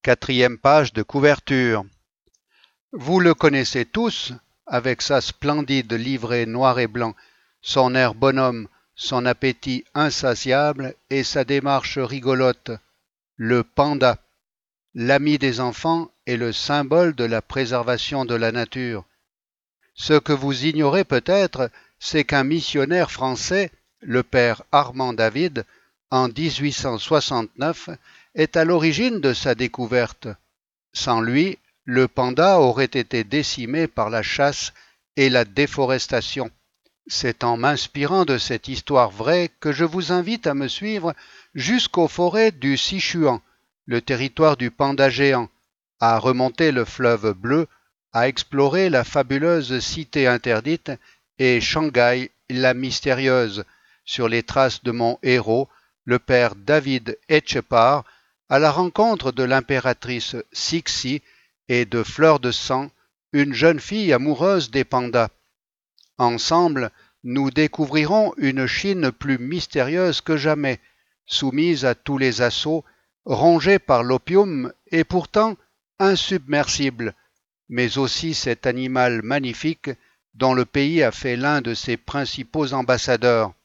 Quatrième page de couverture. Vous le connaissez tous, avec sa splendide livrée noir et blanc, son air bonhomme, son appétit insatiable et sa démarche rigolote. Le panda, l'ami des enfants et le symbole de la préservation de la nature. Ce que vous ignorez peut-être, c'est qu'un missionnaire français, le père Armand David, en 1869, est à l'origine de sa découverte. Sans lui, le panda aurait été décimé par la chasse et la déforestation. C'est en m'inspirant de cette histoire vraie que je vous invite à me suivre jusqu'aux forêts du Sichuan, le territoire du panda géant, à remonter le fleuve Bleu, à explorer la fabuleuse cité interdite et Shanghai la mystérieuse, sur les traces de mon héros, le père David Etchepare, à la rencontre de l'impératrice Cixi et de Fleur de Sang, une jeune fille amoureuse des pandas. Ensemble, nous découvrirons une Chine plus mystérieuse que jamais, soumise à tous les assauts, rongée par l'opium et pourtant insubmersible, mais aussi cet animal magnifique dont le pays a fait l'un de ses principaux ambassadeurs.